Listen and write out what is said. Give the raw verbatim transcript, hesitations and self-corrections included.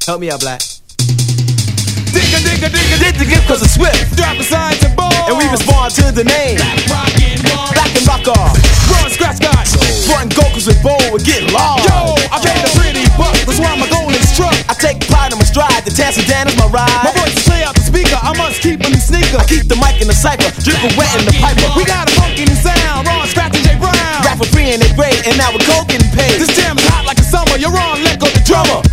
Help me out, Black. Digga, digga, digga, Did the gift cause it's swift. drop aside to ball. And we respond to the name. Black rockin' ball. Black and rock off. Run, scratch, scotch. Front go cause with bold, we get lost. Yo, I paid a pretty buck, that's why my goal is struck. I take pride in my stride, the Tassie Dan is my ride. My voice is play out the speaker, I must keep a new sneaker. I keep the mic in the cypher, dribble wet in the piper. We got a funky new sound, Ron, Scratch, and J Brown. Rap for free and they great, and now we're coke getting paid. This jam is hot like the summer, you're on, let go the drummer.